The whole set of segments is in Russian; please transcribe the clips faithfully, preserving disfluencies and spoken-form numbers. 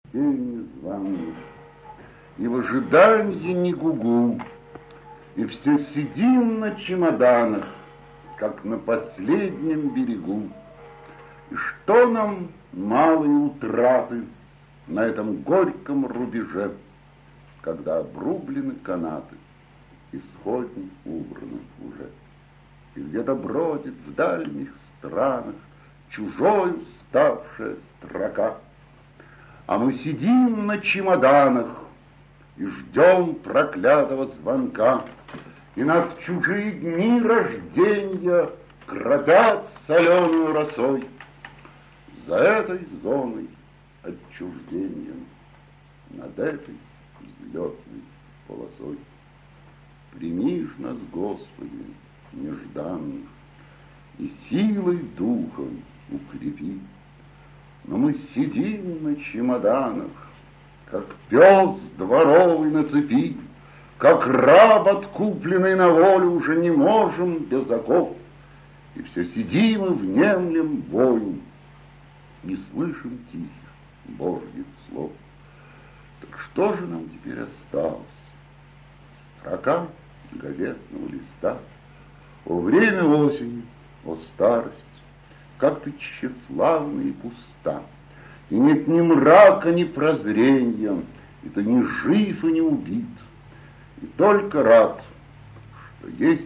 пение звонит, и в ожидании не гугу, и все сидим на чемоданах, как на последнем берегу. И что нам малые утраты на этом горьком рубеже, когда обрублены канаты, исходник убраны уже, и где-то бродит в дальних странах чужой уставшая строка, а мы сидим на чемоданах и ждем проклятого звонка, и нас в чужие дни рождения кропят соленую росой. За этой зоной отчуждения, над этой взлетной полосой. Прими ж нас, Господи, нежданных, и силой духом укрепи. Но мы сидим на чемоданах, как пес дворовый на цепи, как раб, откупленный на волю, уже не можем без оков, и все сидим и внемлем бою, не слышим тихих Божьих слов. Так что же нам теперь осталось? Строка газетного листа. О время осени, о старость, как ты тщеславна и пуста, и нет ни мрака, ни прозрения, и ты не жив и не убит, и только рад, что есть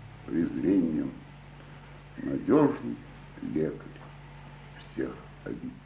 презрением надежный лекарь всех обид.